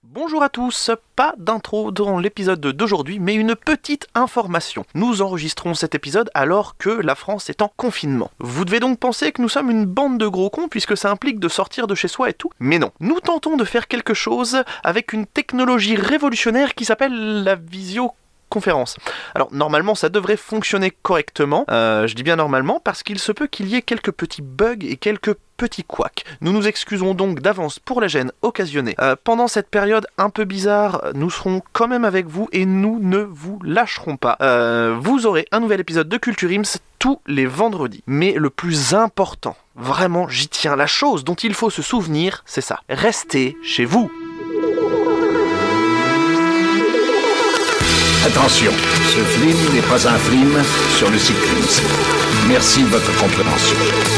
Bonjour à tous, pas d'intro dans l'épisode d'aujourd'hui, mais une petite information. Nous enregistrons cet épisode alors que la France est en confinement. Vous devez donc penser que nous sommes une bande de gros cons puisque ça implique de sortir de chez soi et tout. Mais non, nous tentons de faire quelque chose avec une technologie révolutionnaire qui s'appelle la visioconférence. Alors normalement ça devrait fonctionner correctement, je dis bien normalement parce qu'il se peut qu'il y ait quelques petits bugs et quelques petits couacs. Nous nous excusons donc d'avance pour la gêne occasionnée. Pendant cette période un peu bizarre, nous serons quand même avec vous et nous ne vous lâcherons pas. Vous aurez un nouvel épisode de Culture Ims tous les vendredis. Mais le plus important, vraiment j'y tiens, la chose dont il faut se souvenir, c'est ça. Restez chez vous. Attention, ce film n'est pas un film sur le cyclisme. Merci de votre compréhension.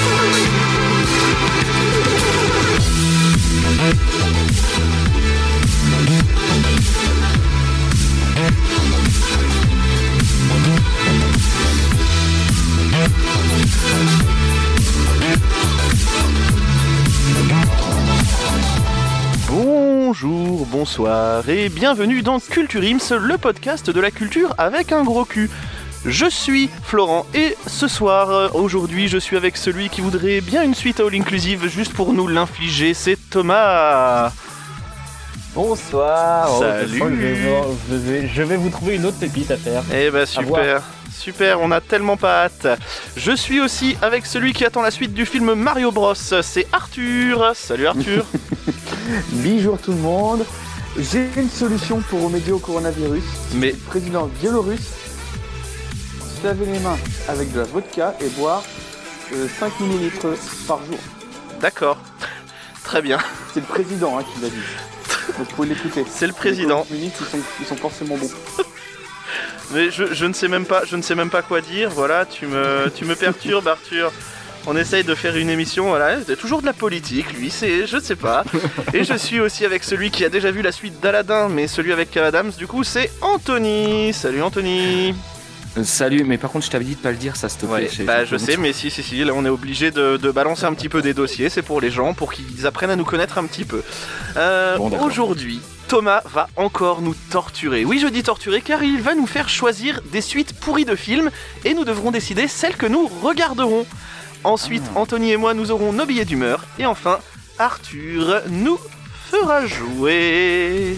Bonjour, bonsoir et bienvenue dans Culture Ims, le podcast de la culture avec un gros cul. Je suis Florent et ce soir, aujourd'hui, je suis avec celui qui voudrait bien une suite all inclusive juste pour nous l'infliger, c'est Thomas. Bonsoir. Salut. Je vais vous trouver une autre pépite à faire. Eh ben super, on a tellement pas hâte. Je suis aussi avec celui qui attend la suite du film Mario Bros, c'est Arthur. Salut Arthur. Bonjour tout le monde. J'ai une solution pour remédier au coronavirus. Mais Le président biélorusse se laver les mains avec de la vodka et boire 5 ml par jour. d'accord, très bien. C'est le président qui l'a dit. Donc vous pouvez l'écouter. C'est le président. Les minutes, ils sont forcément bons. Mais je ne sais même pas quoi dire. Voilà, tu me perturbes, Arthur. On essaye de faire une émission, voilà, toujours de la politique, lui, je sais pas. Et je suis aussi avec celui qui a déjà vu la suite d'Aladin, mais celui avec Adams, du coup, c'est Anthony. Salut Anthony. Salut, mais par contre, je t'avais dit de pas le dire, ça, s'il te plaît. Ouais, je sais, mais si, là, on est obligé de balancer un petit peu des dossiers, c'est pour les gens, pour qu'ils apprennent à nous connaître un petit peu. Aujourd'hui, Thomas va encore nous torturer. Oui, je dis torturer, car il va nous faire choisir des suites pourries de films, et nous devrons décider celles que nous regarderons. Ensuite, Anthony et moi, nous aurons nos billets d'humeur. Et enfin, Arthur nous fera jouer.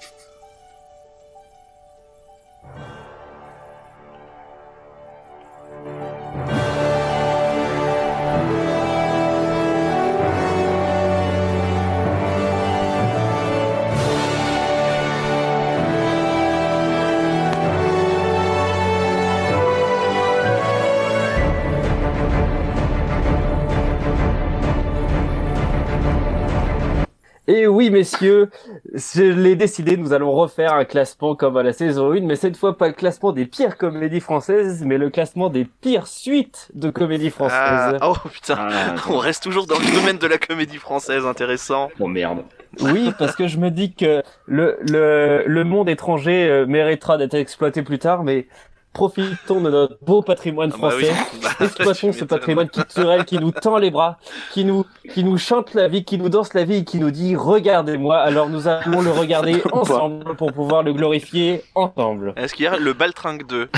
Et oui, messieurs, je l'ai décidé, nous allons refaire un classement comme à la saison 1, mais cette fois pas le classement des pires comédies françaises, mais le classement des pires suites de comédies françaises. Oh putain, on reste toujours dans le domaine de la comédie française, intéressant. Oh merde. Oui, parce que je me dis que le monde étranger méritera d'être exploité plus tard, mais profitons de notre beau patrimoine français. Exploitons ce patrimoine culturel qui nous tend les bras, qui nous chante la vie, qui nous danse la vie, qui nous dit « Regardez-moi ». Alors nous allons le regarder ensemble pour pouvoir le glorifier ensemble. Est-ce qu'il y a le Baltringue 2?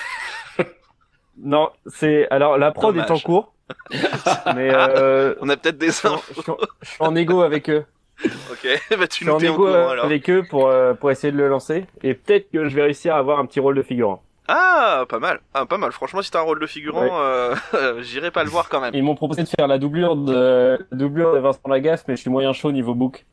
Non, alors la prod Dommage. est en cours, mais On a peut-être des infos. je suis en égo avec eux. Ok, bah tu Je suis nous en tiens au égo courant alors. avec eux pour essayer de le lancer, et peut-être que je vais réussir à avoir un petit rôle de figurant. Ah, pas mal. Franchement, si t'as un rôle de figurant, j'irai pas le voir quand même. Ils m'ont proposé de faire la doublure de Vincent Lagaffe, mais je suis moyen chaud niveau book.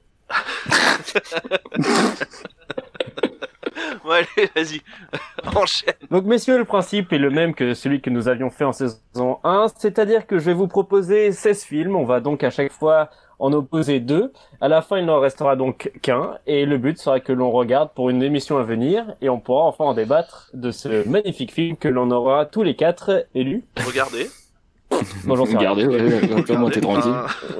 Bon, allez, vas-y, enchaîne. Donc messieurs, le principe est le même que celui que nous avions fait en saison 1, c'est-à-dire que je vais vous proposer 16 films, on va donc à chaque fois en opposer 2. À la fin, il n'en restera donc qu'un, et le but sera que l'on regarde pour une émission à venir, et on pourra enfin en débattre de ce magnifique film que l'on aura tous les 4 élus. Regardez. Bon, j'en sais rien. Regardez, ouais, t'es tranquille.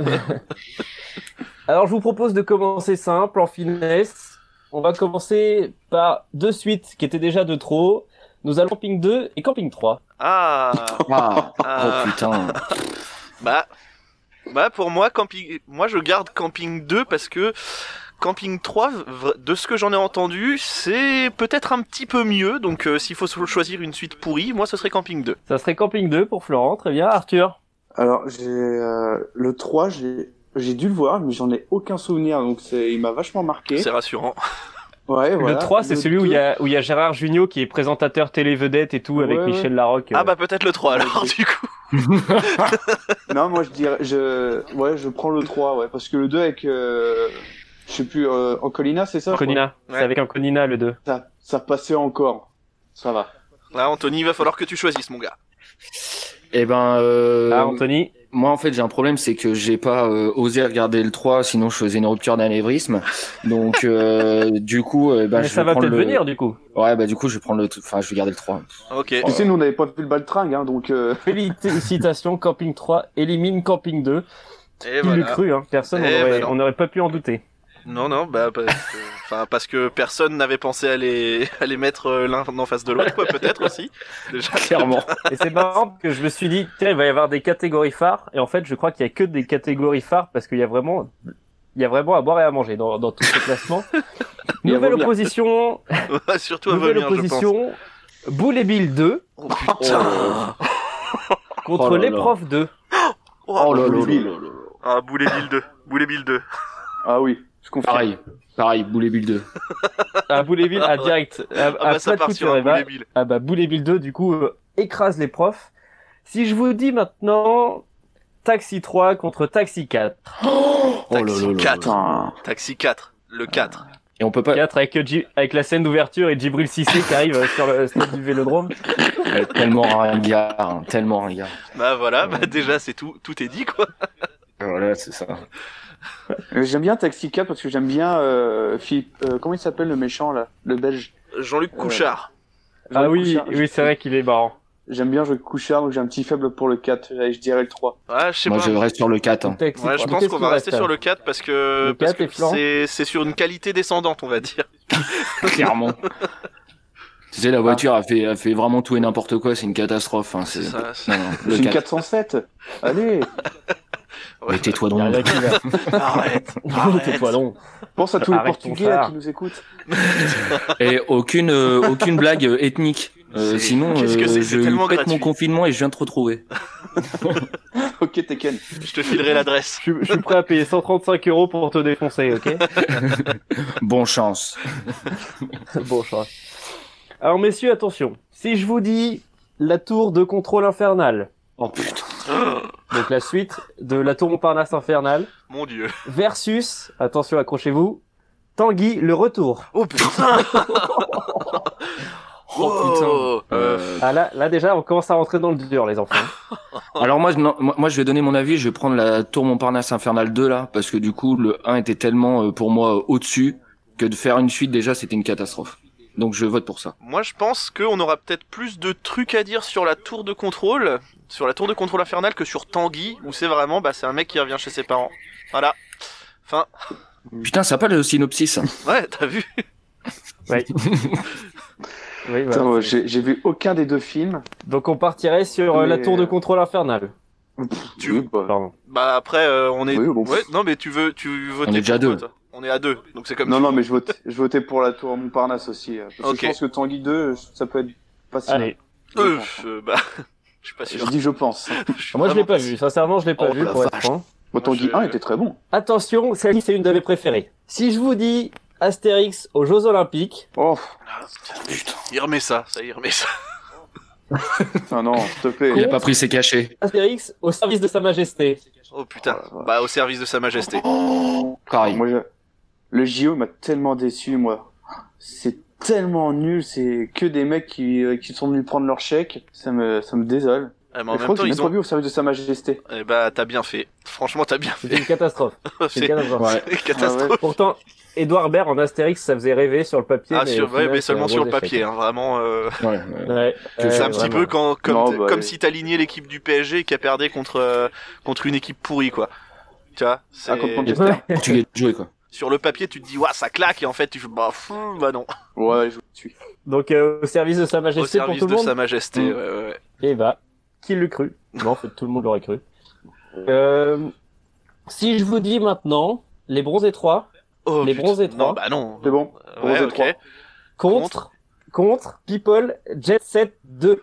Alors je vous propose de commencer simple, en finesse. On va commencer par 2 suites qui étaient déjà de trop. Nous allons Camping 2 et Camping 3. Ah. Oh putain. Bah pour moi, je garde Camping 2 parce que Camping 3, de ce que j'en ai entendu, c'est peut-être un petit peu mieux. Donc s'il faut choisir une suite pourrie, moi ce serait Camping 2. Ça serait Camping 2 pour Florent, très bien. Arthur? Alors, le 3, j'ai dû le voir, mais j'en ai aucun souvenir, donc il m'a vachement marqué. C'est rassurant. Ouais, voilà. Le 3, c'est celui 2... où il y a Gérard Jugnot qui est présentateur télé-vedette et tout, avec Michel Larocque. Ah bah peut-être le 3 alors, du coup. Non, moi je dirais, je prends le 3, ouais, parce que le 2 avec, je sais plus, Ancolina, c'est ça? Ancolina, Ouais. c'est avec Ancolina le 2. Ça passait encore. Ça va. Là, Anthony, il va falloir que tu choisisses, mon gars. Eh ben, Anthony? moi en fait j'ai un problème, c'est que j'ai pas osé regarder le 3, sinon je faisais une rupture d'anévrisme. Donc du coup, Mais je ça vais va prendre peut-être venir du coup. Ouais, bah du coup je vais prendre je vais garder le 3. Ok. Tu sais, nous on n'avait pas vu le baltringue, hein, donc. Félicitations, Camping 3 élimine Camping 2. Et Qui l'eût cru, hein. Personne, on n'aurait pas pu en douter. Non, bah parce que personne n'avait pensé à les mettre l'un en face de l'autre, quoi, peut-être aussi. Déjà. Clairement. Et c'est marrant que je me suis dit, tiens, il va y avoir des catégories phares. Et en fait, je crois qu'il y a que des catégories phares parce qu'il y a vraiment à boire et à manger dans tous ces classements. Nouvelle opposition. Ouais, surtout à Nouvelle vomir, opposition. Boule et Bill 2. Oh putain. Contre les profs 2. Oh là là. Ah, Boule et Bill 2. Boule et Bill 2. Ah oui, je confirme. Pareil, Boule et Bill 2. Ah, Boule et Bill, direct. Ça part sur un Boule et Bill. Ah bah, Boule et Bill 2, du coup, écrase les profs. Si je vous dis maintenant, Taxi 3 contre Taxi 4. Taxi 4. Putain. Taxi 4. Le 4. Et on peut pas 4 avec la scène d'ouverture et Djibril Cissé qui arrive sur le stade du Vélodrome. tellement ringard, tellement ringard. Bah voilà, déjà c'est tout est dit, quoi. Voilà, c'est ça. J'aime bien Taxi 4 parce que j'aime bien Philippe. Comment il s'appelle le méchant là, le Belge? Jean-Luc Couchard. Ah Jean-Luc oui, Couchard. oui, c'est vrai qu'il est marrant. J'aime bien Jean-Luc Couchard, donc j'ai un petit faible pour le 4. Allez, je dirais le 3. Ouais, je sais Moi pas. je reste sur le 4. Hein. Taxi Ouais, je 3. pense qu'on va rester sur le 4 parce que, Le 4 et Florent c'est sur une qualité descendante, on va dire. Clairement. Tu sais, la voiture a fait vraiment tout et n'importe quoi, c'est une catastrophe. Hein. C'est ça. Non, le C'est une 4. 407. Allez, Ouais. Mais tais-toi donc. Arrête. Tais-toi donc. pense à tous les Arrête ton Portugais là, phare. qui nous écoutent. Et aucune blague ethnique. Sinon, Qu'est-ce que c'est je tellement pète gratuit. mon confinement et je viens te retrouver. Ok, Tekken. Je te filerai l'adresse. Je suis prêt à payer 135 € pour te défoncer, ok? Bon chance. Bon choix. Alors messieurs, attention. Si je vous dis la tour de contrôle infernale, Oh putain. donc la suite de la tour Montparnasse infernale, Mon dieu. versus, attention, accrochez-vous, Tanguy le retour. Oh putain. Oh putain. Ah là déjà, on commence à rentrer dans le dur, les enfants. Alors moi je vais donner mon avis, je vais prendre la tour Montparnasse Infernale 2 là, parce que du coup le 1 était tellement pour moi au-dessus que de faire une suite déjà c'était une catastrophe. Donc je vote pour ça. Moi, je pense qu'on aura peut-être plus de trucs à dire sur la tour de contrôle infernale que sur Tanguy, où c'est vraiment, c'est un mec qui revient chez ses parents. Voilà. Fin. Putain, ça a pas le synopsis. Ouais, t'as vu? Oui. Oui, Putain, voilà. moi, j'ai vu aucun des deux films. Donc on partirait sur la Mais, tour de contrôle infernale. Tu- Oui, bah, Pardon. Bah après, on est. Oui, bon. Ouais, non, mais tu votais. On est déjà pour quoi, deux. toi On est à 2, donc c'est comme. Non, tu non, veux. mais je votais pour la tour Montparnasse aussi. Parce Ok. que je pense que Tanguy 2, ça peut être facile. Allez. Je suis pas sûr. Je dis je pense. Moi je l'ai vraiment pas vu, sincèrement je l'ai pas Oh, vu la pour être franc. Bon, Tanguy je- 1 était très bon. Attention, celle-ci c'est une de mes préférées. Si je vous dis Astérix aux Jeux Olympiques, Oh, Il remet ça, il remet ça. putain, non, s'il te plaît. Il a pas pris ses cachets. Astérix au service de Sa Majesté. Oh putain. Oh, la vache. Au service de Sa Majesté. Pareil. Moi, le JO m'a tellement déçu, moi. C'est tellement nul, c'est que des mecs qui sont venus prendre leur chèque. Ça me désole. Mais en Et je même crois que temps, j'ai même ils pas ont. vu au service de Sa Majesté. Eh t'as bien fait. Franchement, t'as bien C'était fait. une catastrophe. C'est une catastrophe. Ouais. C'est une catastrophe. Pourtant, Édouard Baird en Astérix, ça faisait rêver sur le papier. Ah, mais au final, mais c'est seulement un sur gros le papier, échec. hein, vraiment. Ouais. Ouais, C'est un petit vraiment. peu comme Non, si t'alignais l'équipe du PSG qui a perdu contre une équipe pourrie, quoi. Tu vois, c'est... Ah, contre Manchester. Portugais de jouer quoi. Sur le papier, tu te dis, ouais, ça claque, et en fait, tu fais, bah non. Ouais, je suis. Donc au service de Sa Au Majesté pour service tout le de monde. Sa Majesté, Mm. ouais. Et bah, qui l'eût cru? Non, en fait, tout le monde l'aurait cru. Si je vous dis maintenant, les Bronzés 3 Oh, les putain. bronzés 3. Non, bah non. C'est bon. Ouais, Bronzé ok. 3. Contre People Jet Set 2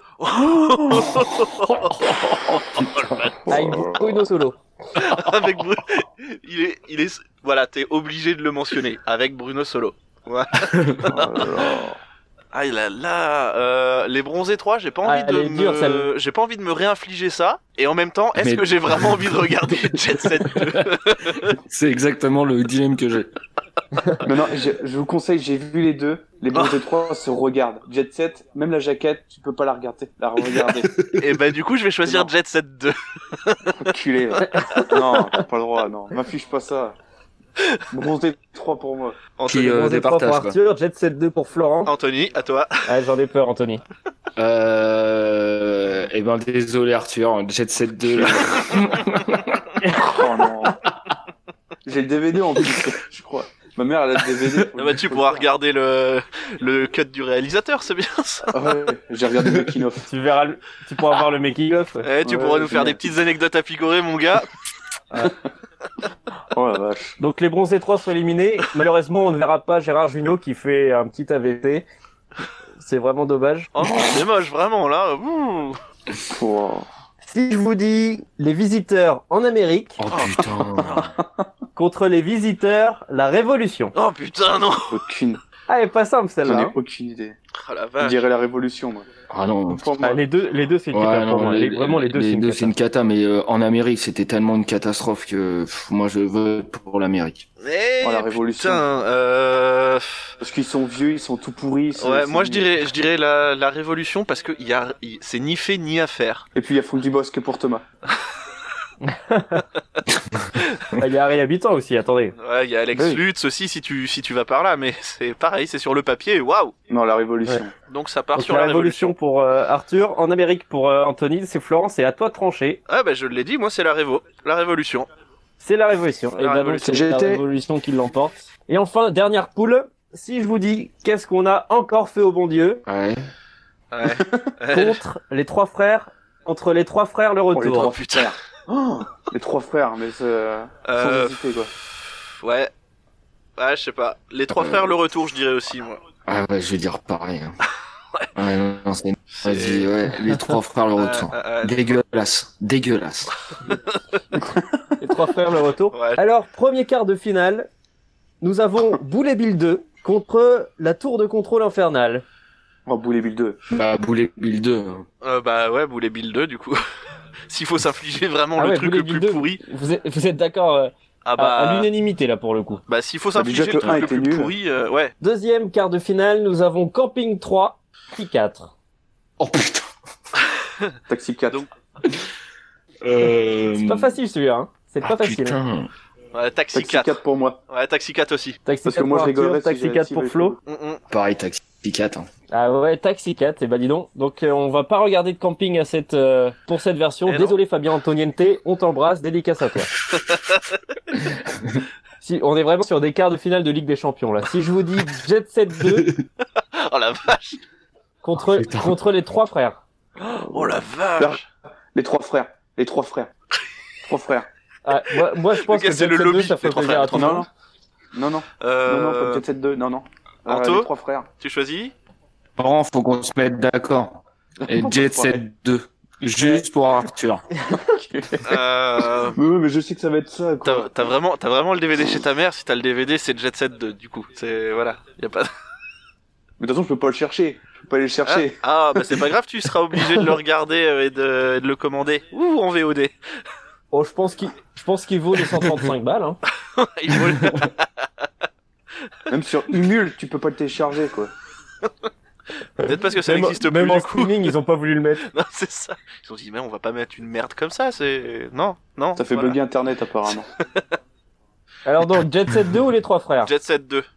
avec Bruno Solo. Avec Bruno. Il est, voilà, t'es obligé de le mentionner. Avec Bruno Solo. Ouais. Oh là là. Ah là, les bronzés 3, j'ai pas envie Ah, elle est dure, j'ai pas envie de me réinfliger ça. Et en même temps, est-ce Mais- que j'ai vraiment envie de regarder Jet Set 2? C'est exactement le dilemme que j'ai. Mais non, je vous conseille, j'ai vu les deux. Les bronzés 3 se regardent. Jet Set, même la jaquette, tu peux pas la regarder. Et bah du coup, je vais choisir Non. Jet Set 2. Enculé. Va. Non, t'as pas le droit, non. M'affiche pas ça. Bronzé 3 pour moi. Anthony, Qui, Bronzés 3 pour départage, quoi. Arthur, Jet Set 2 pour Florent. Anthony, à toi. Ah, j'en ai peur, Anthony. Eh ben, désolé Arthur, Jet Set 2, là. Oh non. J'ai le DVD en plus, je crois. Ma mère, elle a le DVD. Ah bah tu pourras regarder le cut du réalisateur, c'est bien ça. Ah ouais, j'ai regardé le making of. Tu pourras voir le making of. Eh, tu Ouais, pourras nous faire génial. des petites anecdotes à picorer, mon gars. Oh la vache. Donc les bronzés 3 sont éliminés. Malheureusement, on ne verra pas Gérard Jugnot qui fait un petit AVC. C'est vraiment dommage. Oh non, c'est moche, vraiment, là. Ouh. Wow. Si je vous dis les visiteurs en Amérique Oh putain. contre les visiteurs, la Révolution. Oh putain, non. Aucune. Ah, elle est pas simple J'en celle-là. ai hein. aucune idée. Oh la Je vache. dirais la révolution, moi. Ah non. Pour moi. Ah, les deux c'est une Ouais, cata pour non, moi. Vraiment les deux c'est une cata. c'est une cata, mais en Amérique, c'était tellement une catastrophe que moi, je veux pour l'Amérique. Eh, Oh, la révolution. putain, Parce qu'ils sont vieux, ils sont tout pourris. ouais, moi je dirais la révolution parce que c'est ni fait ni à faire. Et puis il y a Franck Dubosc pour Thomas. Il y a Harry Habitant aussi, attendez. Ouais, il y a Alex Oui. Lutz aussi si tu vas par là, mais c'est pareil, c'est sur le papier, waouh. Non, la révolution. Donc ça part Donc, sur la la Révolution pour Arthur. En Amérique pour Anthony, c'est Florent, c'est à toi de trancher. Ah bah je l'ai dit, moi c'est la révolution. C'est la Révolution. La Et ben donc Révolution. c'est la J'étais- Révolution qui l'emporte. Et enfin, dernière poule. Si je vous dis, qu'est-ce qu'on a encore fait au bon Dieu Ouais. Ouais. contre les trois frères, entre les trois frères le Oh, les retour. trois putain. frères. Oh, les trois frères, mais sans hésiter, quoi. Ouais. Ouais, je sais pas. Les trois frères le retour, je dirais aussi moi. Ah ouais, je vais dire pareil. Hein. Ouais, non, c'est... C'est- Vas-y, ouais, les trois frères le retour. Dégueulasse, dégueulasse. Les trois frères le retour. Ouais. Alors, premier quart de finale, nous avons Boulet Bill 2 contre la tour de contrôle infernale. Oh, Boulet Bill 2. Bah, Boulet Bill 2. hein. Bah ouais, Boulet Bill 2 du coup. S'il faut s'infliger vraiment Ah le ouais, truc Boulet le Bill plus 2. pourri. Vous êtes d'accord Ah à bah. l'unanimité là pour le coup. Bah s'il faut Bah, s'infliger déjà le que le un truc le était plus nul. pourri, ouais. Deuxième quart de finale, nous avons Camping 3, Taxi 4. Oh putain. Taxi 4. Donc, C'est pas facile celui-là, hein. C'est pas facile. Putain. Ouais, Taxi Taxi 4. 4 pour moi. Ouais, Taxi 4 aussi. Taxi Parce 4 que moi, pour je Arthur, rigolerais si Taxi j'avais 4 si pour j'avais Flo. Pareil, Taxi 4. Hein. Ah ouais, Taxi 4, et bah dis donc. Donc on va pas regarder de camping à pour cette version. Eh non. Désolé Fabien Antoniente, on t'embrasse, dédicace à toi. Si, on est vraiment sur des quarts de finale de Ligue des Champions là. Si je vous dis Jet Set 2 Oh la vache. contre les trois frères. Oh la vache. Les trois frères. Les trois frères. Trois frères. Ah, moi je pense Le gars, que c'est Jet le Set 2 lobby, ça les fait trois plaisir à frères. tout le Non, monde. non. Non, non, pas Jet Set 2. Non, non. Anto Les trois frères. Tu choisis? Bon, faut qu'on se mette d'accord. Et Jet Set 2. Juste pour Arthur. Mais oui, mais je sais que ça va être ça, quoi. T'as vraiment le DVD chez ta mère. Si t'as le DVD, c'est Jet Set 2 du coup. C'est voilà. Y a pas. Mais de toute façon, je peux pas le chercher. Je peux pas aller le chercher. Ah bah c'est pas grave, tu seras obligé de le regarder et de le commander. Ou en VOD. Oh, je pense qu'il vaut les 135 balles. Hein. Il faut le- Même sur Humul, tu peux pas le télécharger, quoi. Peut-être parce que ça Même- n'existe plus même en du coup. streaming, ils ont pas voulu le mettre. Non, c'est ça. Ils ont dit mais on va pas mettre une merde comme ça. C'est non. Ça fait voilà. bugger Internet, apparemment. Alors donc Jet Set 2 ou les trois frères? Jet Set 2.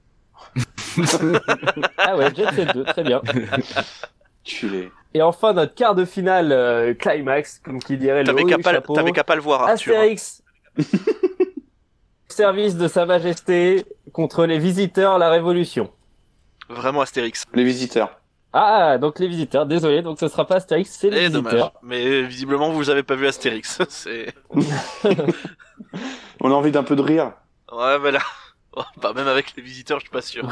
Ah ouais, Jet Set 2, très bien. Culé. Et enfin notre quart de finale climax, comme qui dirait le T'avais haut qu'à du pas, chapeau. t'avais qu'à pas le voir, Arthur. Astérix, service de Sa Majesté contre les visiteurs, la Révolution. Vraiment Astérix. Les visiteurs. Ah, donc les visiteurs, désolé, donc ce sera pas Astérix, c'est les Eh visiteurs. dommage. Mais visiblement vous avez pas vu Astérix. C'est. On a envie d'un peu de rire. Ouais voilà. Bah, même avec les visiteurs, je suis pas sûr.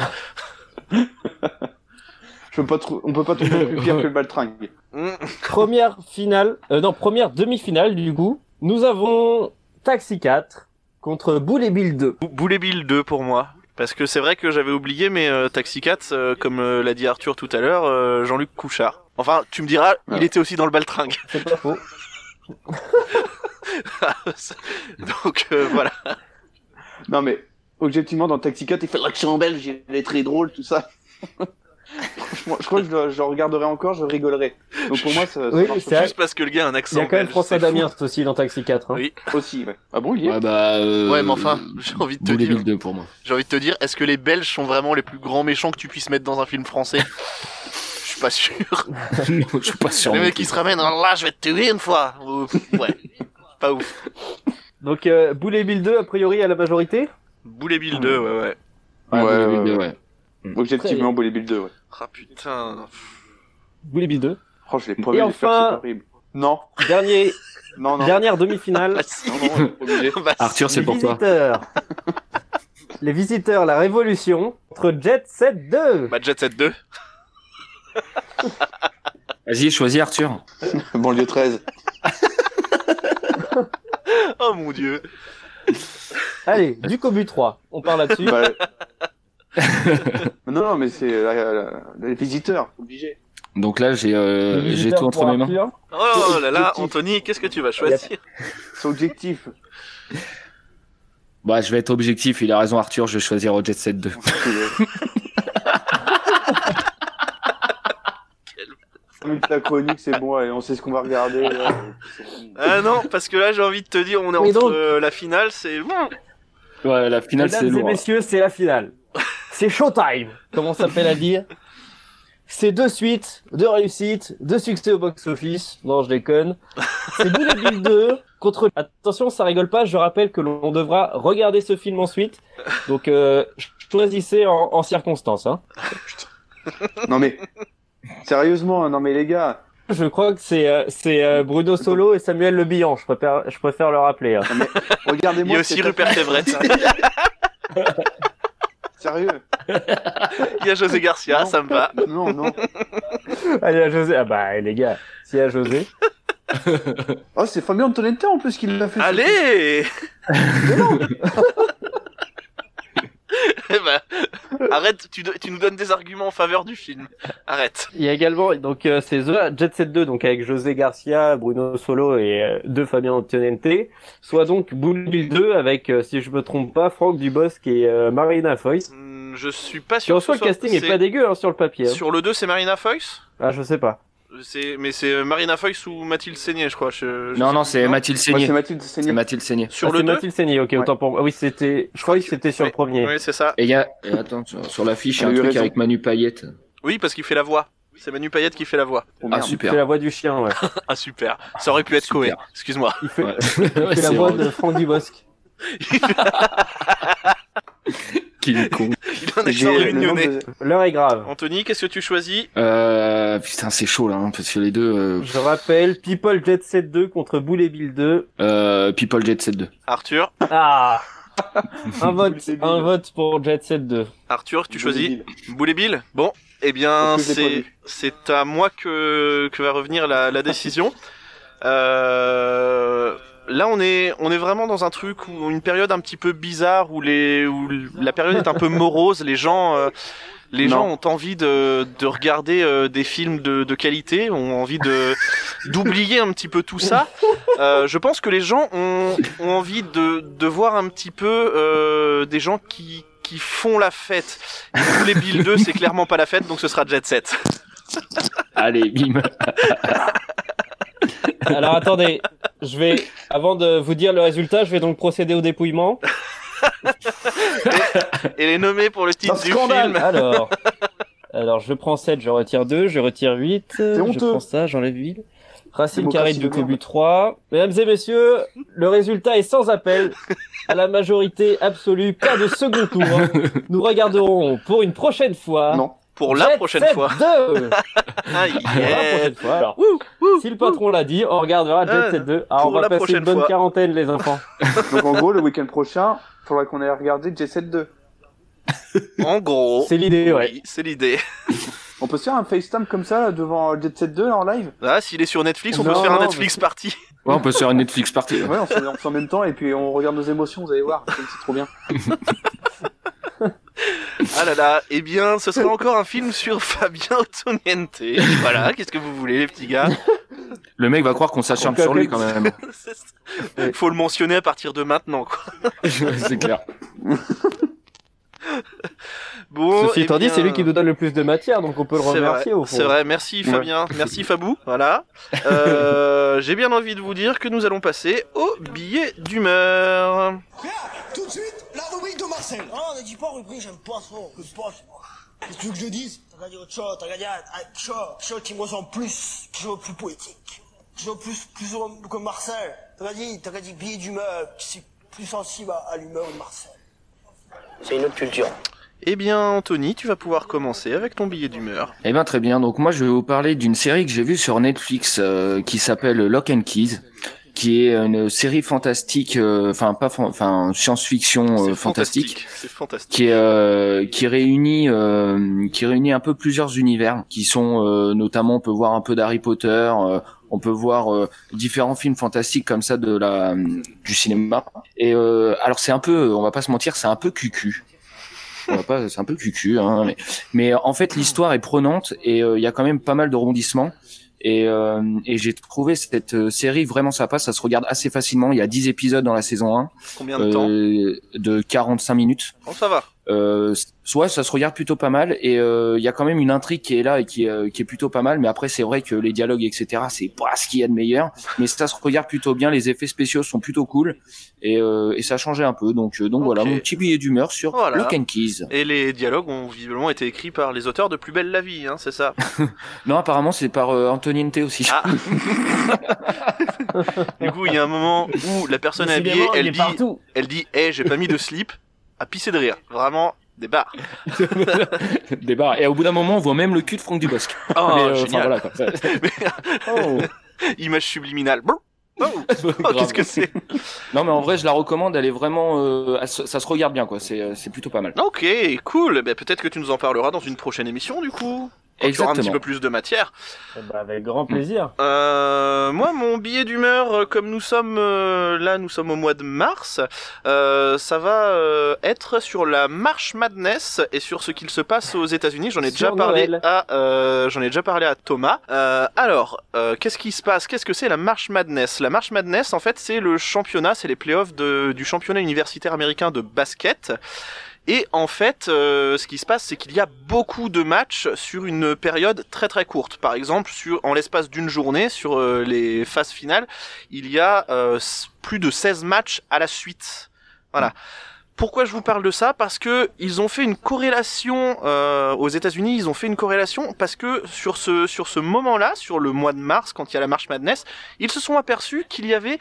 On peut pas trouver plus pire que le baltringue. Première demi-finale du coup. Nous avons Taxi 4 contre Boule et Bill 2. Boule et Bill 2 pour moi. Parce que c'est vrai que j'avais oublié, mais Taxi 4, comme l'a dit Arthur tout à l'heure, Jean-Luc Couchard. Enfin, tu me diras, il était aussi dans le baltringue. C'est pas faux. Donc voilà. Non mais, objectivement, dans Taxi 4, il fait l'accent belge, il est très drôle, tout ça. Franchement, je crois que je le regarderai encore, je rigolerai. Donc pour moi, ça Oui, marche c'est Juste parce que le gars a un accent Il y a quand même belge, François c'est fou. Damiens aussi dans Taxi 4. Hein. Oui. aussi, ouais. Ah bon, il y est Ouais, bah. Ouais, mais enfin, j'ai envie de te Boule et dire. Bill 2 pour moi. J'ai envie de te dire, est-ce que les Belges sont vraiment les plus grands méchants que tu puisses mettre dans un film français? Je suis pas sûr. Non, je suis pas sûr. Les non mecs plus. qui se ramènent, là, je vais te tuer une fois. Ouais, pas ouf. Donc Boule et Bill 2 a priori à la majorité. Boule et Bill 2, ouais. Ouais, Ouais, Boule et ouais, Bill 2, ouais. ouais. Objectivement, Boule et Bill 2, ouais. Ah putain. Boule et Bill 2. Oh, je l'ai pas Et vu les enfin- faire, c'est horrible. Non, non. Dernière demi-finale. Ah, si. Non, non, pas obligé. Bah, Arthur, c'est Les pour toi. visiteurs. Les visiteurs, la révolution contre Jet Set 2. bah, Jet Set 2. Vas-y, choisis Arthur. Banlieue 13. Oh mon dieu. Allez, du Cobu 3. On part là-dessus. Bah, non, mais c'est les visiteurs, obligé. Donc là, j'ai Les j'ai visiteurs tout entre pour mes mains. Arthur. Oh là là, Objectif. Anthony, qu'est-ce que tu vas choisir? C'est objectif. Bah, je vais être objectif. Il a raison, Arthur. Je vais choisir Jet Set 2. La chronique, c'est bon, allez, on sait ce qu'on va regarder. Ouais. Ah non, parce que là, j'ai envie de te dire, on est Mais entre donc- la finale, c'est bon. Ouais, la finale, c'est Mesdames et lourd. messieurs, c'est la finale. C'est showtime, comme on s'appelle à dire. C'est 2 suites, 2 réussites, 2 succès au box-office. Non, je déconne. C'est Boule et Bill 2 contre... Attention, ça rigole pas, je rappelle que l'on devra regarder ce film ensuite. Donc, choisissez en circonstance. Hein. Non mais, sérieusement, non mais les gars, Je crois que c'est Bruno Solo et Samuel Le Bihan. Je préfère le rappeler. Hein. regardez-moi. Il y a aussi cette Rupert affiche. Everett. Sérieux. Il y a José Garcia, Non. ça me va. Non, non. Allez, à José. Ah bah, les gars, s'il y a José. Oh, c'est Fabien Antonente en plus qui l'a fait. Allez. Eh ben, arrête, tu nous donnes des arguments en faveur du film. Arrête. Il y a également, donc, c'est The Jet Set 2, donc avec José Garcia, Bruno Solo et deux Fabien Antonente. Soit donc Boule et Bill 2 avec, si je me trompe pas, Franck Dubosc et Marina Foïs. Je suis pas Qui sûr. en soi, que le ce soit- casting est pas dégueu hein, sur le papier. Hein. Sur le 2, c'est Marina Foïs. Ah, je sais pas. Mais c'est Marina Foïs ou Mathilde Seigné, je crois. Non, non, c'est Mathilde Ouais, Seigné. c'est Mathilde Seigné. C'est Mathilde Seigné. Sur Ah, le c'est 2. Mathilde Seigné, ok, autant pour moi. Ah oui, c'était, je crois que c'était sur le premier. Oui, c'est ça. Et il y a, et attends, sur l'affiche, il y a Ah, un eu truc raison. avec Manu Payette. Oui, parce qu'il fait la voix. C'est Manu Payette qui fait la voix. Oh, Ah, merde. Il super. fait la voix du chien, ouais. Ah, super. Ça aurait pu être Super. Coé. Excuse-moi. Il fait, Ouais. il fait la C'est voix vrai. de Franck Dubosc. Qu'il est con. Il en est J'ai sans le nom réunionné. de- L'heure est grave. Anthony, qu'est-ce que tu choisis? Putain, c'est chaud là, hein, parce que les deux. Je rappelle, People Jet Set 2 contre Boule et Bill 2. People Jet Set 2. Arthur. Ah! Un Boule vote, et Bill. un vote pour Jet Set 2. Arthur, tu Boule et choisis Bill. Boule et Bill. Bon, eh bien, Parce que je l'ai pas c'est à moi que va revenir la décision. Là, on est vraiment dans un truc où une période un petit peu bizarre où la période est un peu morose. Les gens ont envie de regarder des films de qualité, ont envie d'oublier un petit peu tout ça. Je pense que les gens ont envie de voir un petit peu des gens qui font la fête. Et Boule et Bill 2, c'est clairement pas la fête, donc ce sera Jet Set. Allez, bim. Alors attendez, avant de vous dire le résultat, je vais donc procéder au dépouillement. Et les nommer pour le titre Un du scandale. film. Alors je prends 7, je retire 2, je retire 8, je honteux. prends ça, j'enlève 8. Racine Démocratie carrée du de Cobu merde. 3. Mesdames et messieurs, le résultat est sans appel. À la majorité absolue, pas de second tour. Nous regarderons pour une prochaine fois. Non. Pour la Jet prochaine Set fois. 2 Ah, Pour la yeah. prochaine fois. Alors, Wouh. si le patron l'a dit, on regardera Jet Ah, Set 2. Alors, on pour va la passer prochaine une bonne fois. quarantaine, les enfants. Donc en gros, le week-end prochain, faudra qu'on aille regarder Jet Set 2. En gros. C'est l'idée, ouais. Oui, c'est l'idée. On peut se faire un FaceTime comme ça, là, devant Jet Set 2, là, en live? Ah, s'il est sur Netflix, on peut se faire un Netflix party. Ouais, on peut se faire une Netflix party. Ouais, on se fait en même temps, et puis on regarde nos émotions, vous allez voir, c'est trop bien. Ah là là, eh bien, ce sera encore un film sur Fabien Ottoniente. Voilà, qu'est-ce que vous voulez, les petits gars? Le mec va croire qu'on s'acharne sur lui quand même. Faut le mentionner à partir de maintenant, quoi. C'est clair. Bon, Ceci étant dit, bien, c'est lui qui nous donne le plus de matière, donc on peut le remercier au fond. C'est vrai, merci Fabien, merci Fabou, voilà. J'ai bien envie de vous dire que nous allons passer au billet d'humeur. Bien, tout de suite, la rubrique de Marcel. Ah, ne dis pas rubrique, j'aime pas ça, que pas. Qu'est-ce que tu veux que je dise? T'as qu'à dire autre chose, t'as qu'à dire quelque chose qui me ressemble plus, quelque chose de plus poétique, quelque chose plus que Marcel. T'as qu'à dire billet d'humeur, qui c'est plus sensible à l'humeur de Marcel. C'est une autre culture. Eh bien, Anthony, tu vas pouvoir commencer avec ton billet d'humeur. Eh ben très bien. Donc moi je vais vous parler d'une série que j'ai vue sur Netflix qui s'appelle Lock and Keys, qui est une série fantastique, science-fiction fantastique. C'est fantastique. Qui réunit un peu plusieurs univers, qui sont notamment, on peut voir un peu d'Harry Potter, on peut voir différents films fantastiques comme ça du cinéma. Et alors c'est un peu, on va pas se mentir, c'est un peu cucu. C'est un peu cucu, hein, mais en fait l'histoire est prenante et il y a quand même pas mal de rebondissements. Et j'ai trouvé cette série vraiment sympa, ça se regarde assez facilement, il y a 10 épisodes dans la saison 1. Combien de temps? De 45 minutes. Oh, ça va. Soit ça se regarde plutôt pas mal et il y a quand même une intrigue qui est là et qui est plutôt pas mal, mais après c'est vrai que les dialogues etc c'est pas ce qu'il y a de meilleur, mais ça se regarde plutôt bien, les effets spéciaux sont plutôt cool et ça changeait un peu, donc voilà mon petit billet d'humeur sur Lock and Keys. Et les dialogues ont visiblement été écrits par les auteurs de Plus belle la vie, hein, c'est ça? Non, apparemment c'est par Antoniente aussi. Ah. Du coup il y a un moment où la personne est habillée, elle dit hey, j'ai pas mis de slip, à pisser de rire, vraiment des barres. Des barres. Et au bout d'un moment, on voit même le cul de Franck Dubosc. Oh, génial. Voilà, quoi. Image subliminale. Qu'est-ce que c'est? Non, mais en vrai, je la recommande. Elle est vraiment, ça se regarde bien, quoi. C'est plutôt pas mal. Ok, cool. Ben, peut-être que tu nous en parleras dans une prochaine émission, du coup. Quand tu auras un petit peu plus de matière. Avec grand plaisir. Moi, mon billet d'humeur, comme nous sommes nous sommes au mois de mars, ça va être sur la March Madness et sur ce qu'il se passe aux États-Unis. J'en ai déjà parlé à Thomas. Alors, qu'est-ce qui se passe? Qu'est-ce que c'est la March Madness? La March Madness, en fait, c'est le championnat, c'est les playoffs du championnat universitaire américain de basket. Et en fait, ce qui se passe, c'est qu'il y a beaucoup de matchs sur une période très très courte. Par exemple, en l'espace d'une journée, sur les phases finales, il y a plus de 16 matchs à la suite. Voilà. Pourquoi je vous parle de ça? Parce que ils ont fait une corrélation aux États-Unis. Ils ont fait une corrélation parce que sur ce moment-là, sur le mois de mars, quand il y a la March Madness, ils se sont aperçus qu'il y avait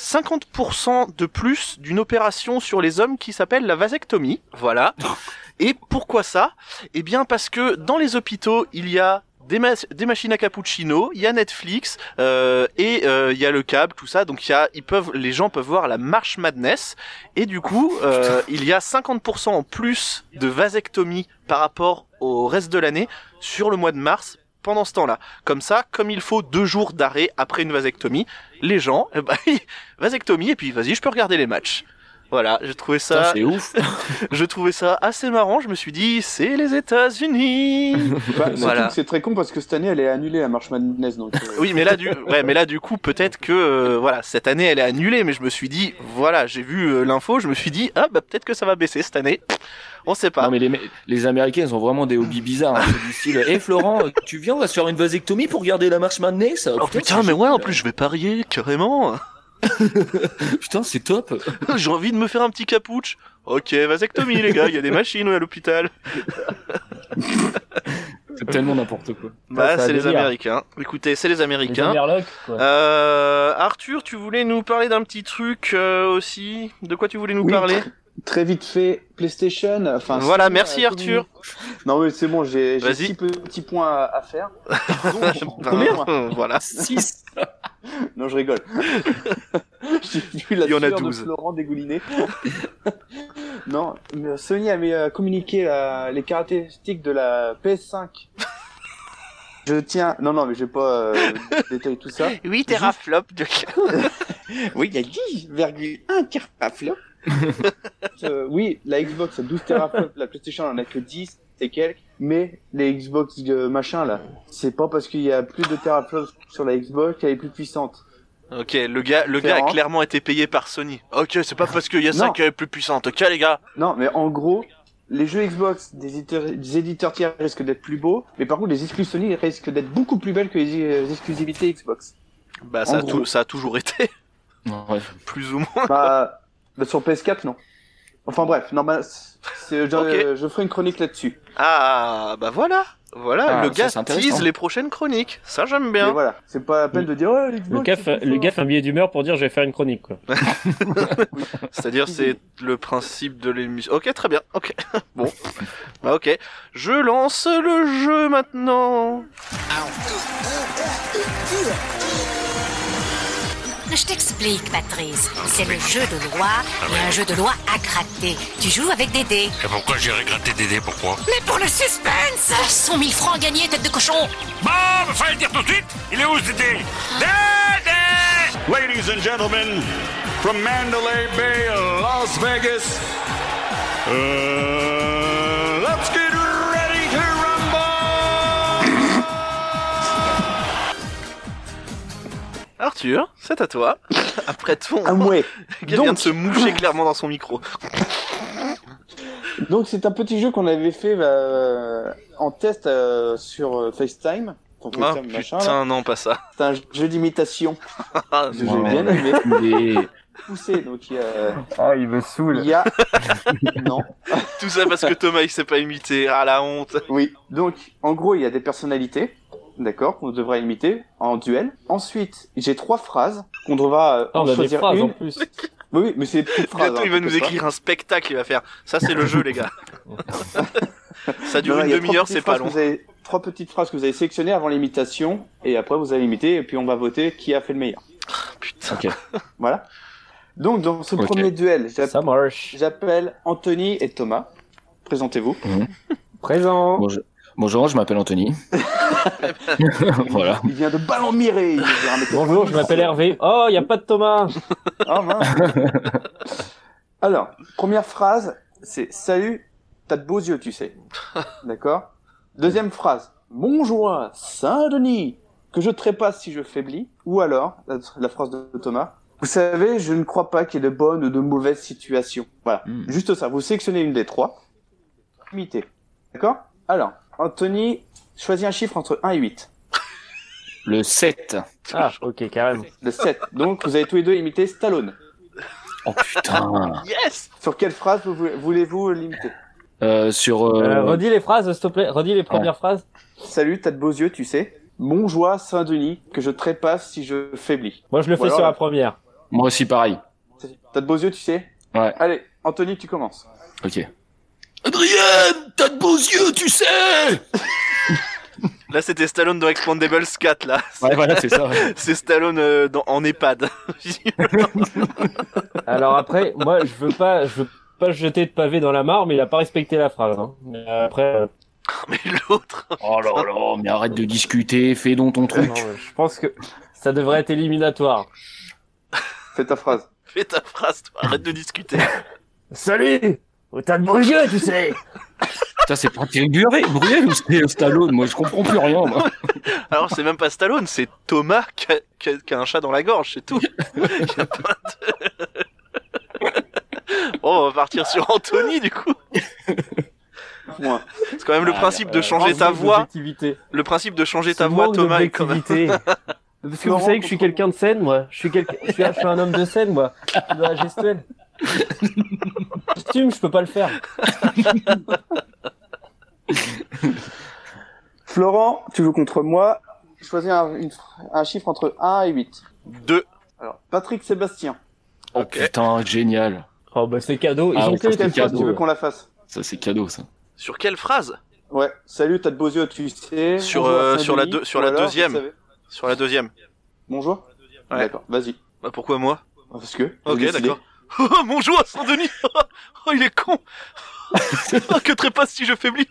50% de plus d'une opération sur les hommes qui s'appelle la vasectomie. Voilà. Et pourquoi ça? Eh bien parce que dans les hôpitaux, il y a des machines à cappuccino, il y a Netflix et il y a le câble, tout ça. Donc les gens peuvent voir la March Madness et du coup il y a 50% en plus de vasectomie par rapport au reste de l'année sur le mois de mars pendant ce temps-là. Comme ça, comme il faut 2 jours d'arrêt après une vasectomie, les gens vasectomie et puis vas-y, je peux regarder les matchs. Voilà, j'ai trouvé ça. C'est ouf. Je trouvais ça assez marrant. Je me suis dit, c'est les États-Unis. Voilà. C'est très con parce que cette année, elle est annulée la March Madness. Donc, Oui, mais là, du coup, peut-être que cette année, elle est annulée. Mais je me suis dit, voilà, j'ai vu l'info. Je me suis dit, peut-être que ça va baisser cette année. On sait pas. Non, mais les Américains, ils ont vraiment des hobbies bizarres. Hein, du style, Florent, tu viens, on va se faire une vasectomie pour regarder la March Madness. Oh putain, mais ouais, en plus, je vais parier carrément. Putain, c'est top. J'ai envie de me faire un petit capouche. Ok, vasectomie les gars, il y a des machines à l'hôpital. C'est tellement n'importe quoi. C'est les Américains. Écoutez, c'est les Américains. Arthur, tu voulais nous parler d'un petit truc aussi. De quoi tu voulais nous parler? Très vite fait, PlayStation. Enfin, voilà, merci Arthur. Non mais c'est bon, j'ai 6 petits points à faire. Combien? Voilà. 6. Non, je rigole. J'ai vu la sueur de Florent dégouliné. Non, Sony avait communiqué les caractéristiques de la PS5. Je tiens... Non, mais je vais pas détailler tout ça. 8 teraflops de... Oui, il y a 10,1 teraflops. Oui, la Xbox a 12 teraflops, la PlayStation en a que 10 et quelques, mais les Xbox machin là, c'est pas parce qu'il y a plus de teraflops sur la Xbox qu'elle est plus puissante. Ok, le gars a clairement été payé par Sony. Ok, c'est pas parce qu'il y a ça qu'elle est plus puissante, ok les gars? Non, mais en gros, les jeux Xbox des éditeurs tiers risquent d'être plus beaux, mais par contre les exclus Sony risquent d'être beaucoup plus belles que les exclusivités Xbox. Bah ça a toujours été. Ouais. Plus ou moins. Bah sur PS4 non. Enfin bref, normal, je ferai une chronique là-dessus. Ah bah voilà, le gars tease les prochaines chroniques. Ça j'aime bien. Et voilà, c'est pas la peine de dire Xbox, le gars fait un billet d'humeur pour dire je vais faire une chronique quoi. C'est-à-dire c'est le principe de l'émission. Ok, très bien. Ok. Bon. Bah ok. Je lance le jeu maintenant. Je t'explique, Patrice. C'est le jeu de loi et un jeu de loi à gratter. Tu joues avec des dés. Et pourquoi j'irais gratter des dés, pourquoi? Mais pour le suspense 100 000 francs gagnés, tête de cochon. Bon, fallait le dire tout de suite. Il est où ce dé? Dé! Ladies and gentlemen, from Mandalay Bay, Las Vegas, let's get ready to rumble! Arthur, c'est à toi. Après ton... Ah ouais. Il vient de se moucher clairement dans son micro. Donc c'est un petit jeu qu'on avait fait en test sur FaceTime. Ah putain, non, pas ça. C'est un jeu d'imitation. J'ai bien aimé. Poussé, donc il y a... Ah, il me saoule. Il y a... Non. Tout ça parce que Thomas, il sait pas imiter. Ah, la honte. Oui, donc en gros, il y a des personnalités. D'accord, qu'on devra imiter en duel. Ensuite, j'ai 3 phrases qu'on devra choisir phrases, une. En plus. Oui, mais c'est des petites phrases. Bientôt, il va nous écrire un spectacle, il va faire. Ça, c'est le jeu, les gars. Ça dure une demi-heure, c'est pas long. 3 petites phrases que vous avez sélectionnées avant l'imitation, et après vous allez imiter, et puis on va voter qui a fait le meilleur. Putain. Ok. Voilà. Donc, dans ce premier duel, ça marche. J'appelle Anthony et Thomas. Présentez-vous. Présent. Bonjour, je m'appelle Anthony. Voilà. Il vient de Ballon-Miré. Bonjour, je m'appelle Hervé. Oh, il n'y a pas de Thomas. Oh mince. Alors, première phrase, c'est « Salut, t'as de beaux yeux, tu sais. » D'accord. Deuxième phrase, « Bonjour, Saint-Denis, que je trépasse si je faiblis. » Ou alors, la phrase de Thomas, « Vous savez, je ne crois pas qu'il y ait de bonnes ou de mauvaises situations. » Voilà, juste ça. Vous sélectionnez une des 3. Imitez. D'accord. Alors, Anthony, choisis un chiffre entre 1 et 8. Le 7. Ah, ok, carrément. Le 7. Donc, vous avez tous les deux imité Stallone. Oh putain. Yes. Sur quelle phrase voulez-vous l'imiter? Redis les phrases, s'il te plaît. Redis les premières phrases. Salut, t'as de beaux yeux, tu sais. Mon joie, Saint-Denis, que je trépasse si je faiblis. Moi, je le fais sur la première. Moi aussi, pareil. T'as de beaux yeux, tu sais. Ouais. Allez, Anthony, tu commences. Ok. Adrien, t'as de beaux yeux, tu sais. Là, c'était Stallone dans Expendables 4, là. Ouais, voilà, c'est ça. Ouais. C'est Stallone en EHPAD. Alors après, moi, je veux pas jeter de pavé dans la mare, mais il a pas respecté la phrase. Hein. Après. Mais l'autre. Oh là là, mais arrête de discuter, fais donc ton truc. Non, je pense que ça devrait être éliminatoire. Fais ta phrase. Fais ta phrase, toi. Arrête de discuter. Salut, t'as de beaux yeux, tu sais. Putain, c'est pas Thierry Bruel ou c'est Stallone? Moi, je comprends plus rien, moi. Alors, c'est même pas Stallone, c'est Thomas qui a un chat dans la gorge, c'est tout. Y a pas de... Bon, on va partir sur Anthony, du coup. Moi. C'est quand même le principe de changer ta voix. Le principe de changer ta voix, Thomas, est quand même... Parce que vous savez que je suis quelqu'un de scène, moi. Je suis un homme de scène, moi. De la gestuelle. Costume, je peux pas le faire. Florent, tu joues contre moi. Choisis un chiffre entre 1 et 8. 2. Alors, Patrick Sébastien. Oh putain, génial. Oh bah c'est cadeau. Ils ont quelle phrase tu veux qu'on la fasse? Ça, c'est cadeau, ça. Sur quelle phrase? Ouais. Salut, t'as de beaux yeux, tu sais. Sur la deuxième. Sur la deuxième. Bonjour. Ouais. D'accord, vas-y. Bah pourquoi moi? Parce que. Ok, d'accord. Oh, mon joie, Saint-Denis. Oh, il est con. Oh, que trépasse si je faiblis.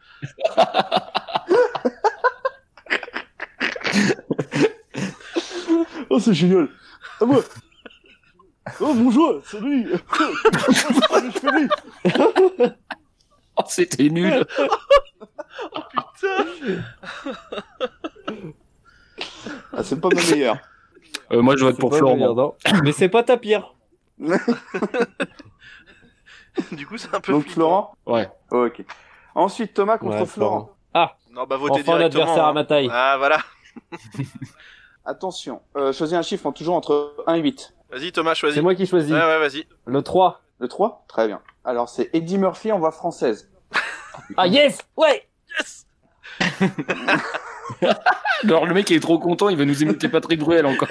Oh, c'est génial. Ah, moi. Oh, mon joie, Saint-Denis. Je faiblis. Oh, c'était nul. Putain. Ah, c'est pas ma meilleure. Moi, je vote pour Florent. Mais c'est pas ta pire. Du coup, c'est un peu Donc flippant. Florent. Ouais. Ok. Ensuite, Thomas contre Ouais, Florent. Ah, Non, bah votez enfin directement. l'adversaire à ma taille. Ah, voilà. Attention, choisis un chiffre toujours entre 1 et 8. Vas-y, Thomas, choisis. C'est moi qui choisis. Ouais, vas-y. Le 3. Le 3 ? Très bien. Alors, c'est Eddie Murphy en voix française. Ah yes. Ouais. Yes. Alors, le mec, il est trop content, il va nous imiter Patrick Bruel encore.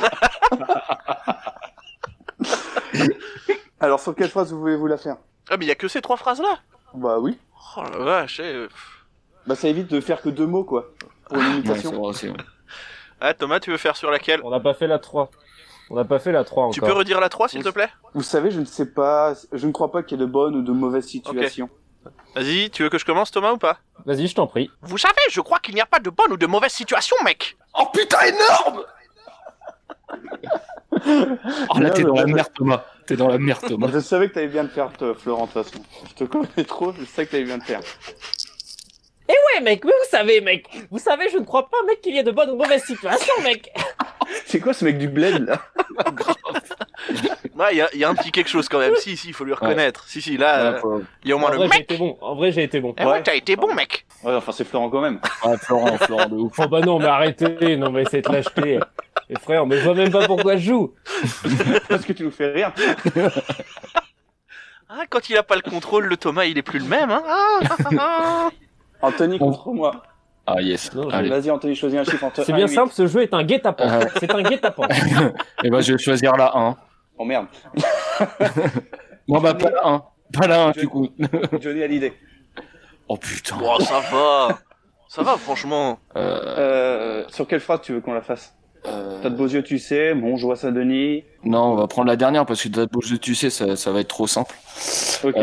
Alors, sur quelle phrase voulez-vous la faire ? Ah, mais il y a que ces 3 phrases-là. Bah oui. Oh la vache. Bah ça évite de faire que 2 mots, quoi. Pour une Ouais, imitation. c'est vrai aussi, ouais. Ah, Thomas, tu veux faire sur laquelle? On n'a pas fait la 3. On n'a pas fait la 3 encore. Tu peux redire la 3, s'il te plaît? Vous savez, je ne sais pas, je ne crois pas qu'il y ait de bonnes ou de mauvaises situations. Vas-y, tu veux que je commence, Thomas, ou pas? Vas-y, je t'en prie. Vous savez, je crois qu'il n'y a pas de bonne ou de mauvaise situation, mec. Oh putain, énorme. Oh là, t'es dans la merde, Thomas. T'es dans la merde, Thomas. Je savais que t'allais bien le faire, Florent, de toute façon. Je te connais trop, je sais que t'allais bien le faire. Eh ouais, mec, mais vous savez, mec. Vous savez, je ne crois pas, mec, qu'il y ait de bonnes ou mauvaises situations, mec. C'est quoi ce mec du bled, là? Ouais, il y a un petit quelque chose quand même. Si, il faut lui reconnaître. Ouais. Si, là, il y a au moins en le vrai, mec. j'ai été bon. En vrai, j'ai été bon. Eh ouais, t'as été bon, mec. Ouais, enfin, c'est Florent quand même. Ouais, Florent de ouf. Oh bah non, mais arrêtez. Non, mais c'est de lâcheté. Et frère, mais je vois même pas pourquoi je joue. Parce que tu nous fais rire. Ah, quand il a pas le contrôle, le Thomas, il est plus le même, hein. Anthony contre moi. Ah yes. Non, allez. Vas-y, Anthony, choisis un chiffre entre 1 C'est et bien 8. simple, ce jeu est un guet-apens. C'est un guet-apens. Et ben, je vais choisir la 1. Oh merde. Moi, bah, pas la 1. Pas la 1, du coup. Johnny a l'idée. Oh putain. Oh, ça va. Ça va, franchement. Sur quelle phrase tu veux qu'on la fasse? T'as de beaux yeux, tu sais. Bon, je vois Saint-Denis. Non, on va prendre la dernière parce que t'as de beaux yeux, tu sais, ça va être trop simple. Ok.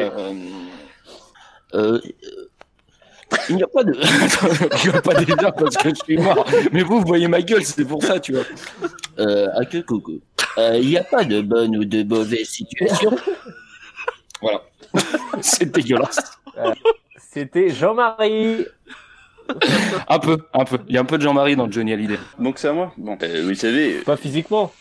Il n'y a pas de... Je vois pas déjà parce que je suis mort. Mais vous voyez ma gueule, c'est pour ça, tu vois. À quel coucou. Il n'y a pas de bonne ou de mauvaise situation. Voilà. C'est dégueulasse. C'était Jean-Marie. Un peu. Il y a un peu de Jean-Marie dans Johnny Hallyday. Donc c'est à moi? Bon. Vous savez... Pas physiquement.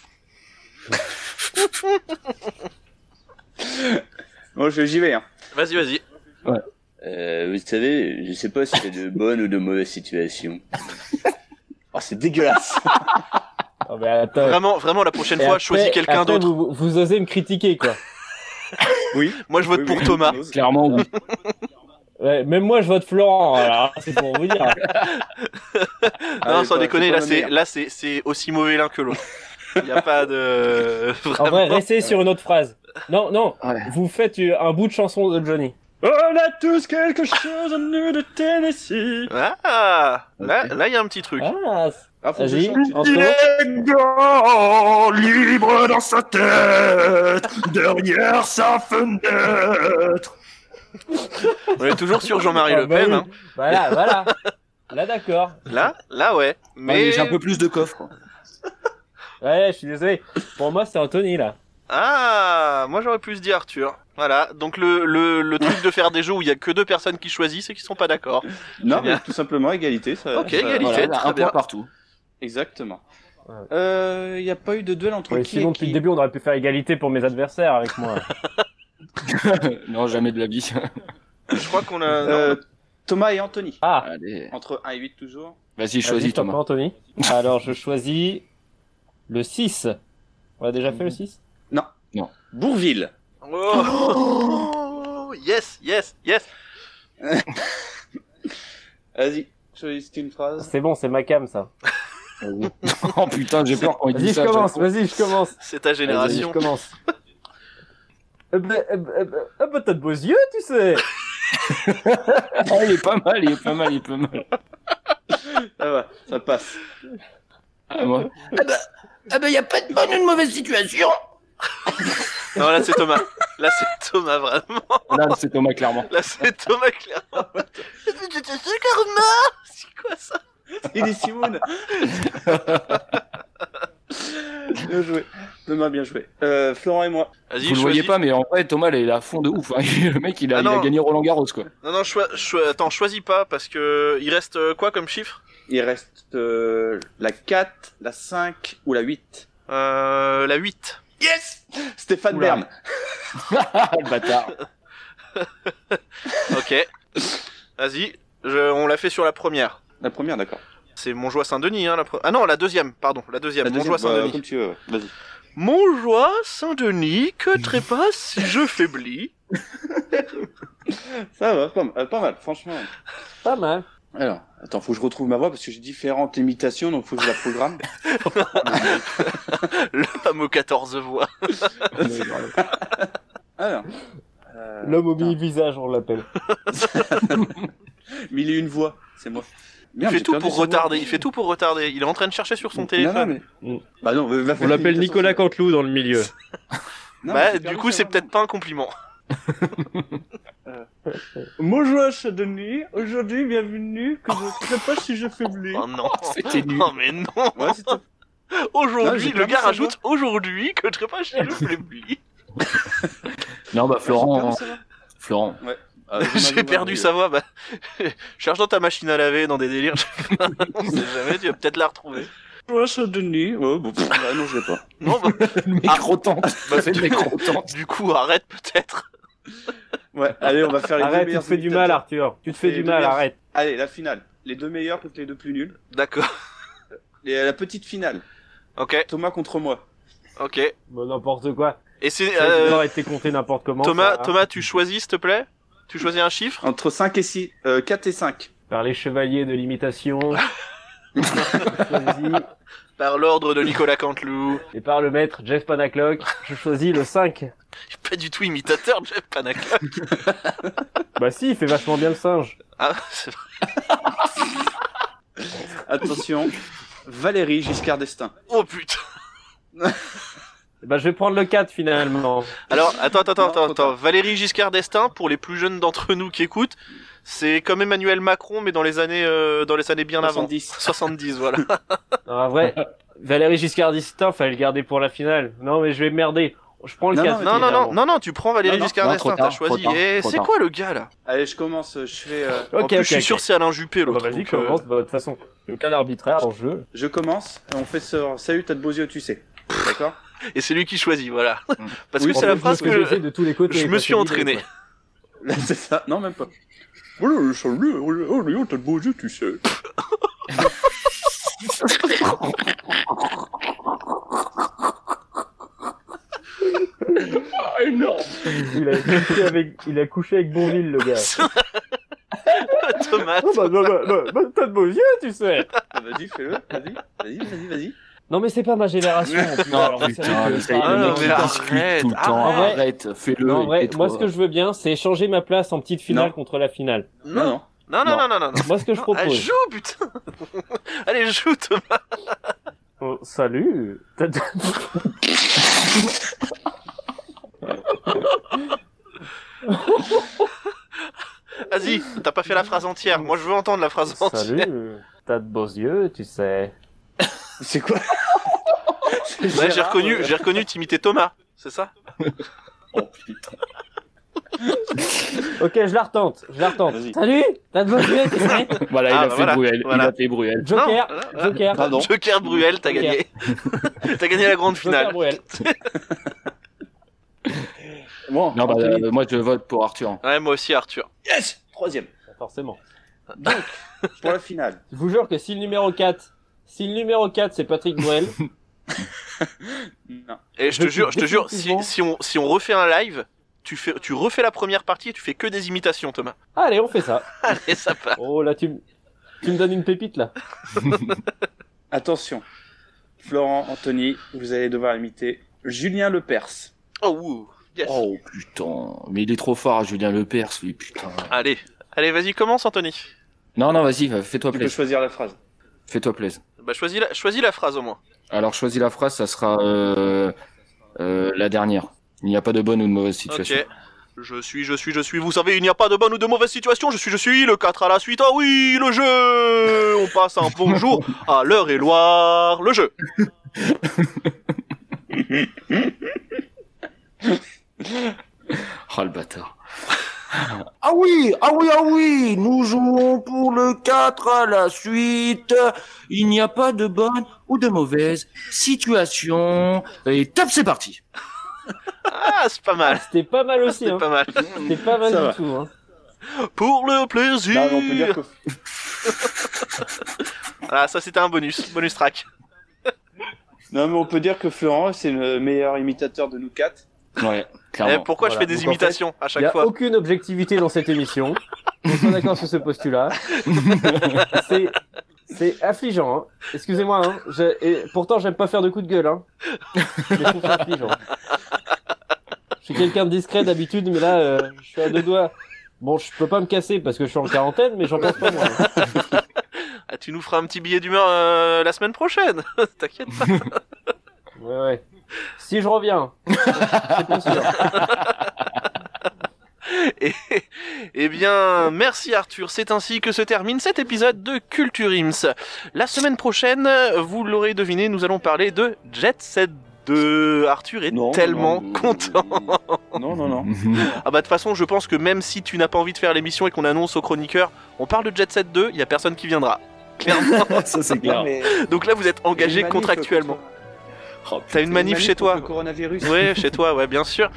Bon, j'y vais, hein. Vas-y. Ouais. Vous savez, je sais pas si c'est de bonnes ou de mauvaises situations. Oh, c'est dégueulasse. Oh, mais attends. Vraiment, la prochaine fois, choisis quelqu'un après, d'autre. Vous osez me critiquer, quoi. Oui. Moi, je vote pour Thomas. Clairement, oui. Ouais, même moi, je vote Florent. Alors, c'est pour vous dire. Non, sans déconner, c'est pas là, c'est aussi mauvais l'un que l'autre. Il n'y a pas de... En vrai, restez sur une autre phrase. Non, Ouais. vous faites un bout de chanson de Johnny. On a tous quelque chose en nous de Tennessee. Ah, là, il y a un petit truc. Ah, Faut que je vas-y, chante. Anto. Élégant, libre dans sa tête, derrière sa fenêtre. On est toujours sur Jean-Marie Ah, Le bah Pen. oui. Hein. Voilà. Là, d'accord. Là, ouais. Mais J'ai un peu plus de coffre, quoi. Ouais, je suis désolé. Pour moi, c'est Anthony, là. Ah, moi j'aurais plus dit Arthur. Voilà, donc le truc de faire des jeux où il y a que 2 personnes qui choisissent et qui sont pas d'accord. Non, mais tout simplement égalité. Ça, Ok, ça- égalité. Voilà, très un bien. point partout. Exactement. Ouais. Y a pas eu de duel entre Ouais, qui sinon, et depuis qui le début, on aurait pu faire égalité pour mes adversaires avec moi. Non, jamais de la vie. Je crois qu'on a... non. Thomas et Anthony. Ah, Allez. Entre 1 et 8 toujours. Vas-y, vas-y, choisis, stop, Thomas. Anthony. Alors, je choisis le 6. On a déjà fait le 6? Bourville. Oh, yes. Vas-y, choisis une phrase. C'est bon, c'est ma cam, ça. Oh putain, j'ai peur quand il dit Vas-y, ça. je commence. C'est ta Vas-y, génération. je commence. Bah, t'as de beaux yeux, tu sais. Oh, il est pas mal. Ça va, ça passe. Ah, moi. Ah bah, y a pas de bonne ou de mauvaise situation. Non, là c'est Thomas. Là c'est Thomas, vraiment. Là, c'est Thomas, clairement. Là c'est Thomas, clairement. C'est Karma. C'est quoi ça? Il est Simone. Bien joué. Thomas, bien joué. Florent et moi. Vas-y, Vous le voyez pas, mais en vrai, Thomas, il est à fond de ouf. Hein. Le mec, il a gagné Roland Garros, quoi. Non, attends, choisis pas, parce que il reste quoi comme chiffre? Il reste la 4, la 5 ou la 8. La 8. Yes! Stéphane Bern. Bâtard. Ok. Vas-y, on l'a fait sur la première. La première, d'accord. C'est Montjoie Saint-Denis, hein, Ah non, la deuxième, pardon, la deuxième. Montjoie Saint-Denis. Comme tu veux, ouais. Vas-y. Montjoie Saint-Denis, que trépasse si je faiblis. Ça va, pas mal, franchement. Pas mal. Alors, attends, faut que je retrouve ma voix parce que j'ai différentes imitations, donc faut que je la programme. Le fameux 14 voix. Alors. L'homme au mille-visage, on l'appelle. Mais il a une voix, c'est moi. Merde, Il fait tout pour retarder. Il est en train de chercher sur son téléphone. Non, Bah non, on l'appelle Nicolas Canteloup dans le milieu. Non, bah, du coup, c'est peut-être pas un compliment. Bonjour Saint-Denis, aujourd'hui bienvenue, que je ne sais pas si je faiblis. Oh non, c'était nul. Non mais non. Ouais, Aujourd'hui, non, le gars rajoute aujourd'hui que je sais pas si je faiblis. Non, bah Florent. Ouais. J'ai perdu sa voix. Bah, cherche dans ta machine à laver, dans des délires. On sait jamais, tu vas peut-être la retrouver. Bonjour Saint-Denis. Ouais, bon, non, je l'ai pas. Non, bah, Le mec rotant. C'est le mec rotant. Du coup, arrête peut-être. Ouais, allez, on va faire les deux Arrête, tu meilleurs. te fais du mal, Arthur. Tu te fais du mal, arrête. Allez, la finale. Les deux meilleurs contre les deux plus nuls. D'accord. Et la petite finale. Ok. Thomas contre moi. Ok. Bon, n'importe quoi. Et c'est. Ça aurait été compté n'importe comment. Thomas, tu choisis, s'il te plaît. Tu choisis un chiffre. Entre 5 et 6. 4 et 5. Par les chevaliers de l'imitation. Par l'ordre de Nicolas Canteloup. Et par le maître Jeff Panaclock, je choisis le 5. Je suis pas du tout imitateur, Jeff Panaclock. Bah si, il fait vachement bien le singe. Ah, c'est vrai. Attention. Valérie Giscard d'Estaing. Oh putain. Bah je vais prendre le 4 finalement. Alors, attends. Valérie Giscard d'Estaing, pour les plus jeunes d'entre nous qui écoutent, c'est comme Emmanuel Macron, mais dans les années bien 70. avant. 70, voilà. Non, en vrai, Valérie Giscard d'Estaing, fallait le garder pour la finale. Non mais je vais merder. Je prends le 4. Non, tu prends Valérie Giscard d'Estaing, t'as choisi. Et c'est quoi le gars là? Allez, je commence, je fais... En plus, je suis sûr c'est Alain Juppé, l'autre. Bah vas-y, commence, de toute façon. Il n'y a aucun arbitraire en jeu. Je commence, on fait ça. Salut, t'as de beaux yeux, tu sais. D'accord? Et c'est lui qui choisit, voilà. Parce Oui, que c'est la phrase que de tous les côtés. je me suis entraîné. Là, c'est ça. Non, même pas. Voilà, salut, oh, t'as de beaux yeux, tu sais. Ah, énorme. Il a couché avec Bourville, le gars. Tomate. Oh, bah, t'as de beaux yeux, tu sais. Vas-y, fais-le. Vas-y. Non, mais c'est pas ma génération. Non, alors, putain, mais arrête, tout le temps. arrête. Arrête, fais-le. Non, en vrai, moi, ce que je veux bien, c'est changer ma place en petite finale Non. contre la finale. Non. Non. Moi, ce que je Ah, propose. joue, putain. Allez, joue, Thomas. Oh, salut. Vas-y, t'as pas fait la phrase entière. Moi, je veux entendre la phrase entière. Salut. T'as de beaux yeux, tu sais. C'est quoi? Ouais, j'ai reconnu, t'imitais Thomas, c'est ça? Oh putain. Ok, je la retente. Vas-y. Salut. T'as de beaux yeux, tu sais. Voilà, il a fait Bruel. voilà. Il a fait Bruel. Joker. Non, Joker. Pardon. Joker Bruel, t'as Joker. gagné. T'as gagné la grande Joker finale. Bruel. Bon, Non, bah, Anthony. moi, je vote pour Arthur. Ouais, moi aussi, Arthur. Yes! Troisième. Forcément. Donc, pour la finale. Je vous jure que si le numéro 4, c'est Patrick Bruel, Non. Et je te jure, définitivement. si on refait un live, tu refais la première partie et tu fais que des imitations, Thomas. allez, on fait ça. Allez, ça part. Oh là, tu me donnes une pépite là. Attention. Florent, Anthony, vous allez devoir imiter Julien Lepers. Oh, ouh. Yes. Oh putain, mais il est trop fort, Julien Lepers, lui, putain. Allez, vas-y, commence, Anthony. Non, vas-y, fais-toi Tu peux plaisir. choisir la phrase. Fais-toi plaisir. Bah, choisis la phrase au moins. Alors, choisis la phrase, ça sera La dernière. Il n'y a pas de bonne ou de mauvaise situation. Ok. Je suis. Vous savez, il n'y a pas de bonne ou de mauvaise situation. Je suis. Le 4 à la suite. Ah oui, le jeu. On passe un bonjour à l'Eure-et-Loire. Le jeu. Oh le bâtard. Ah oui, nous jouons pour le 4 à la suite. Il n'y a pas de bonne ou de mauvaise situation. Et top, c'est parti. Ah, c'est pas mal. C'était pas mal aussi. C'est pas mal. C'était pas mal du tout. Hein. Pour le plaisir. Là, on peut dire que... Ah, ça c'était un bonus track. Non, mais on peut dire que Florent, c'est le meilleur imitateur de nous quatre. Ouais, clairement. Pourquoi je fais des imitations à chaque fois? Il n'y a aucune objectivité dans cette émission. On est d'accord sur ce postulat. C'est affligeant. Hein. Excusez-moi. Hein. Et pourtant, j'aime pas faire de coups de gueule. Hein. Mais je trouve ça affligeant. Je suis quelqu'un de discret d'habitude, mais là, je suis à deux doigts. Bon, je peux pas me casser parce que je suis en quarantaine, mais j'en pense pas moins. Ah, tu nous feras un petit billet d'humeur la semaine prochaine. T'inquiète pas. Ouais. Si je reviens, c'est pas sûr. Eh bien, merci Arthur. C'est ainsi que se termine cet épisode de Culture Ims. La semaine prochaine, vous l'aurez deviné, nous allons parler de Jet Set 2. Arthur est tellement content. Non. Ah bah de toute façon, je pense que même si tu n'as pas envie de faire l'émission et qu'on annonce aux chroniqueurs, on parle de Jet Set 2, il y a personne qui viendra. Clairement. Ça c'est clair. Mais... Donc là, vous êtes engagé contractuellement. T'as une manif chez toi? Le coronavirus. Ouais, chez toi, ouais, bien sûr.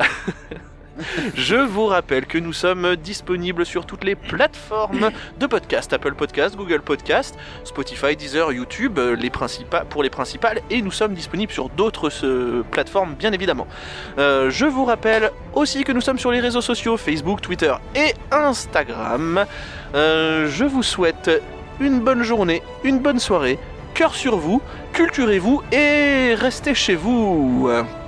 Je vous rappelle que nous sommes disponibles sur toutes les plateformes de podcast, Apple Podcast, Google Podcast, Spotify, Deezer, YouTube, pour les principales, et nous sommes disponibles sur d'autres plateformes, bien évidemment. Je vous rappelle aussi que nous sommes sur les réseaux sociaux, Facebook, Twitter et Instagram. Je vous souhaite une bonne journée, une bonne soirée, cœur sur vous, culturez-vous et restez chez vous.